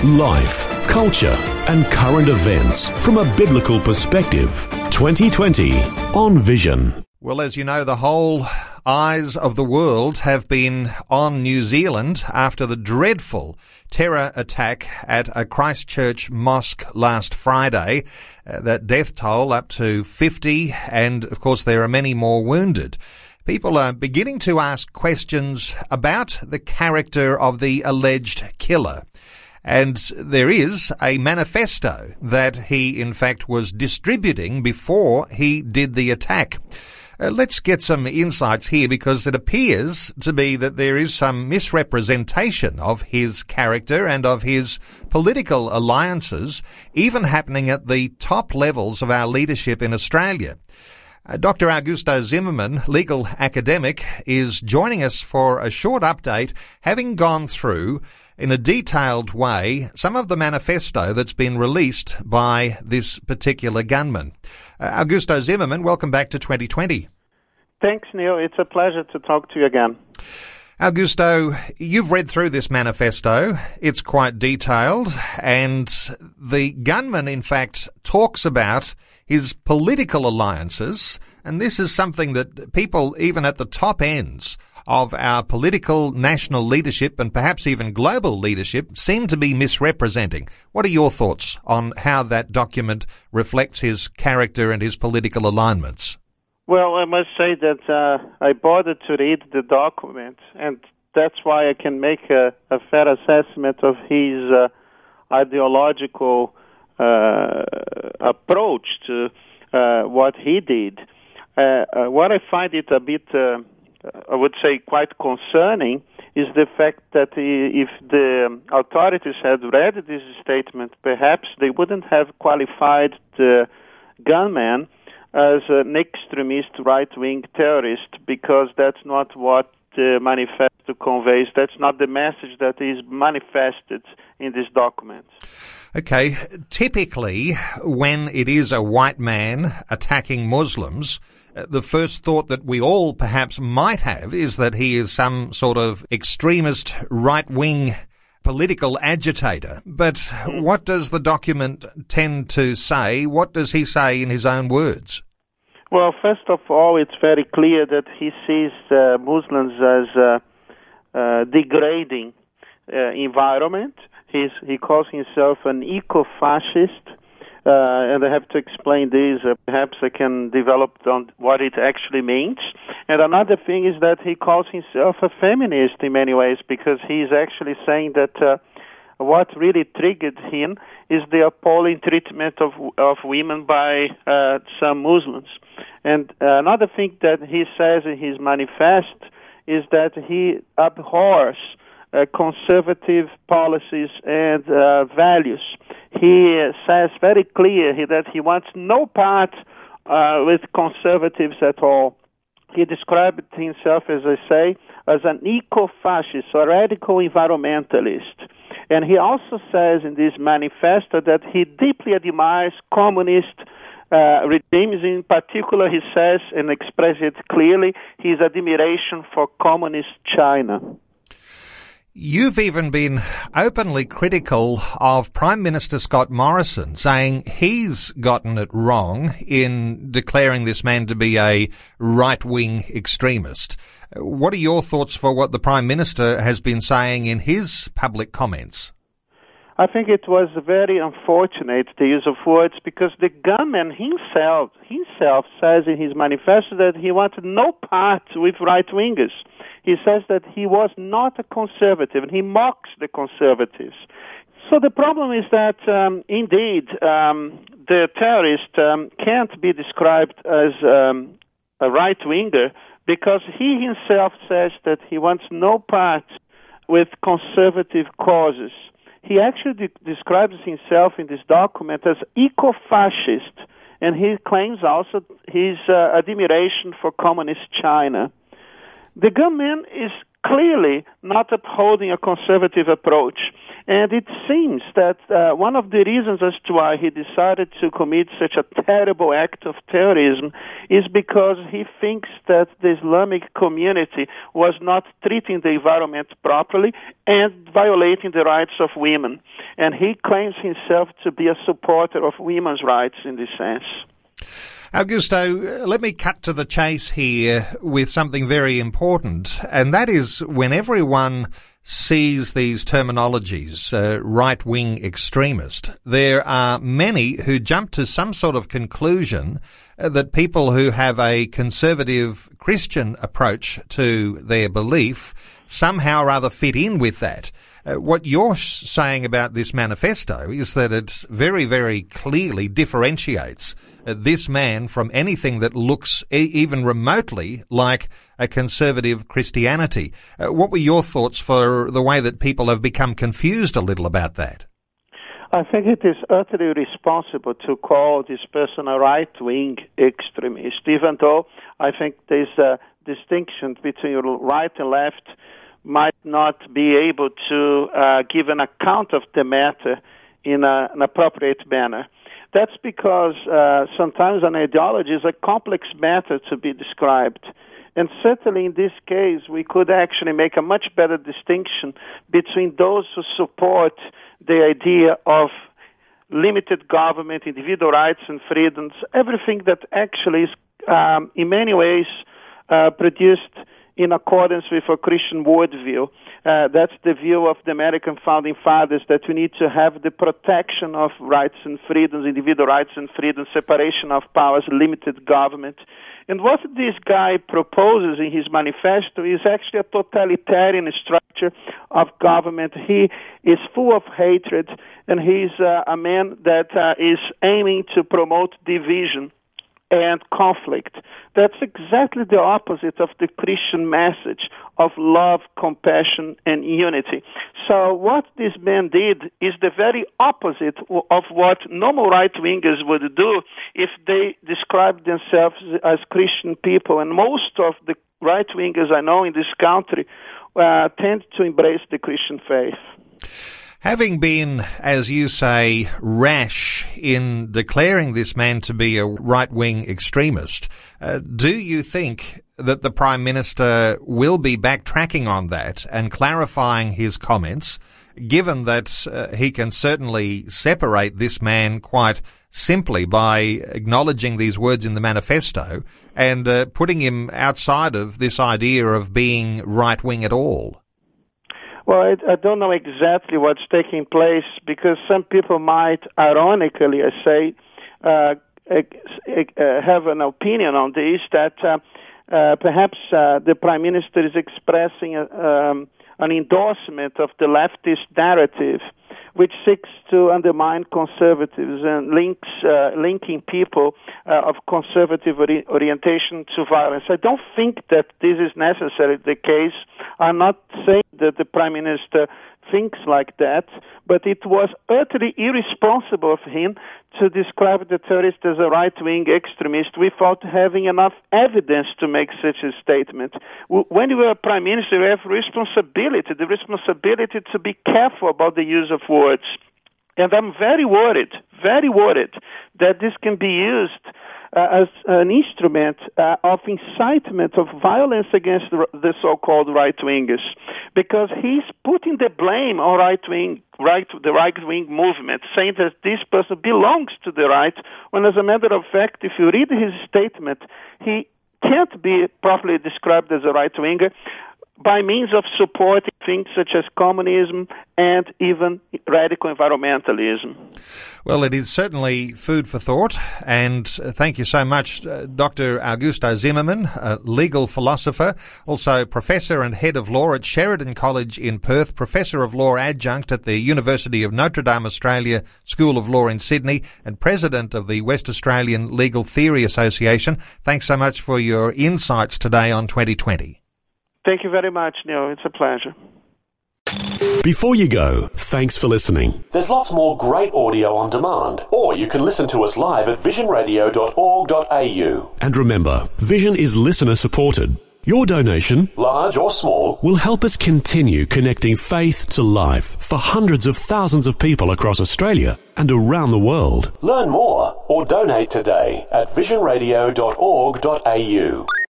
Life, culture, and current events from a biblical perspective. 2020 on Vision. Well, as you know, the whole eyes of the world have been on New Zealand after the dreadful terror attack at a Christchurch mosque last Friday. That death toll up to 50, and of course there are many more wounded. People are beginning to ask questions about the character of the alleged killer. And there is a manifesto that he, in fact, was distributing before he did the attack. Let's get some insights here, because it appears to be that there is some misrepresentation of his character and of his political alliances, even happening at the top levels of our leadership in Australia. Dr. Augusto Zimmermann, legal academic, is joining us for a short update, having gone through in a detailed way some of the manifesto that's been released by this particular gunman. Augusto Zimmermann, welcome back to 2020. Thanks, Neil. It's a pleasure to talk to you again. Augusto, you've read through this manifesto. It's quite detailed, and the gunman, in fact, talks about his political alliances, and this is something that people, even at the top ends of our political national leadership and perhaps even global leadership, seem to be misrepresenting. What are your thoughts on how that document reflects his character and his political alignments? Well, I must say that I bothered to read the document, and that's why I can make a fair assessment of his ideological approach to what he did. What I find it a bit, I would say, quite concerning is the fact that if the authorities had read this statement, perhaps they wouldn't have qualified the gunman as an extremist right-wing terrorist, because that's not what the manifesto conveys. That's not the message that is manifested in this document. Okay, typically when it is a white man attacking Muslims, the first thought that we all perhaps might have is that he is some sort of extremist right-wing political agitator. But what does the document tend to say? What does he say in his own words? Well, first of all, it's very clear that he sees Muslims as a degrading environment. He calls himself an eco-fascist, and I have to explain this. Perhaps I can develop on what it actually means. And another thing is that he calls himself a feminist in many ways, because he's actually saying that what really triggered him is the appalling treatment of women by some Muslims. And another thing that he says in his manifest is that he abhors conservative policies and values. He says very clearly that he wants no part with conservatives at all. He described himself, as I say, as an eco-fascist, a radical environmentalist. And he also says in this manifesto that he deeply admires communist regimes. In particular, he says, and expresses it clearly, his admiration for communist China. You've even been openly critical of Prime Minister Scott Morrison, saying he's gotten it wrong in declaring this man to be a right-wing extremist. What are your thoughts for what the Prime Minister has been saying in his public comments? I think it was very unfortunate, the use of words, because the gunman himself says in his manifesto that he wanted no part with right-wingers. He says that he was not a conservative, and he mocks the conservatives. So the problem is that, indeed, the terrorist can't be described as a right-winger, because he himself says that he wants no part with conservative causes. He actually describes himself in this document as eco-fascist, and he claims also his admiration for communist China. The gunman is clearly not upholding a conservative approach, And it seems that one of the reasons as to why he decided to commit such a terrible act of terrorism is because he thinks that the Islamic community was not treating the environment properly and violating the rights of women. And he claims himself to be a supporter of women's rights in this sense. Augusto, let me cut to the chase here with something very important, and that is when everyone sees these terminologies, right-wing extremist, there are many who jump to some sort of conclusion that people who have a conservative Christian approach to their belief somehow or other fit in with that. What you're saying about this manifesto is that it very, very clearly differentiates this man from anything that looks even remotely like a conservative Christianity. What were your thoughts for the way that people have become confused a little about that? I think it is utterly irresponsible to call this person a right-wing extremist, even though I think there's a distinction between right and left might not be able to give an account of the matter in an appropriate manner. That's because sometimes an ideology is a complex matter to be described. And certainly in this case, we could actually make a much better distinction between those who support the idea of limited government, individual rights and freedoms, everything that actually is in many ways produced in accordance with a Christian worldview. That's the view of the American founding fathers, that we need to have the protection of rights and freedoms, individual rights and freedoms, separation of powers, limited government. And what this guy proposes in his manifesto is actually a totalitarian structure of government. He is full of hatred, and he's a man that is aiming to promote division and conflict. That's exactly the opposite of the Christian message of love, compassion, and unity. So what this man did is the very opposite of what normal right-wingers would do if they described themselves as Christian people. And most of the right-wingers I know in this country tend to embrace the Christian faith. Having been, as you say, rash in declaring this man to be a right-wing extremist, do you think that the Prime Minister will be backtracking on that and clarifying his comments, given that he can certainly separate this man quite simply by acknowledging these words in the manifesto and putting him outside of this idea of being right-wing at all? Well, I don't know exactly what's taking place, because some people might, ironically, I say, have an opinion on this, that perhaps the Prime Minister is expressing an endorsement of the leftist narrative, which seeks to undermine conservatives and linking people of conservative orientation to violence. I don't think that this is necessarily the case. I'm not saying that the Prime Minister thinks like that, but it was utterly irresponsible of him to describe the terrorist as a right-wing extremist without having enough evidence to make such a statement. When you are a Prime Minister, you have the responsibility to be careful about the use of words. And I'm very worried that this can be used as an instrument of incitement of violence against the so-called right-wingers, because he's putting the blame on the right-wing movement, saying that this person belongs to the right, when as a matter of fact, if you read his statement, he can't be properly described as a right-winger by means of supporting things such as communism and even radical environmentalism. Well, it is certainly food for thought, and thank you so much, Dr. Augusto Zimmermann, a legal philosopher, also Professor and Head of Law at Sheridan College in Perth, Professor of Law Adjunct at the University of Notre Dame Australia School of Law in Sydney, and President of the West Australian Legal Theory Association. Thanks so much for your insights today on 2020. Thank you very much, Neil. It's a pleasure. Before you go, thanks for listening. There's lots more great audio on demand, or you can listen to us live at visionradio.org.au. And remember, Vision is listener supported. Your donation, large or small, will help us continue connecting faith to life for hundreds of thousands of people across Australia and around the world. Learn more or donate today at visionradio.org.au.